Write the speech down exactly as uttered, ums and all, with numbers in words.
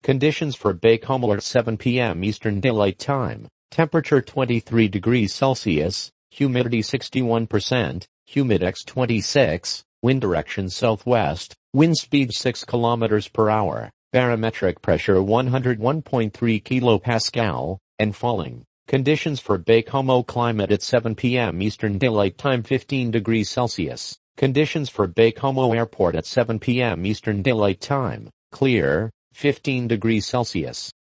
Conditions for Baie-Comeau at seven p m Eastern Daylight Time. Temperature twenty-three degrees Celsius, humidity sixty-one percent, humidex twenty-six, wind direction southwest, wind speed six kilometers per hour, barometric pressure one hundred one point three kilopascal, and falling. Conditions for Baie-Comeau climate at seven p m Eastern Daylight Time fifteen degrees Celsius. Conditions for Baie-Comeau Airport at seven p m Eastern Daylight Time. Clear, fifteen degrees Celsius.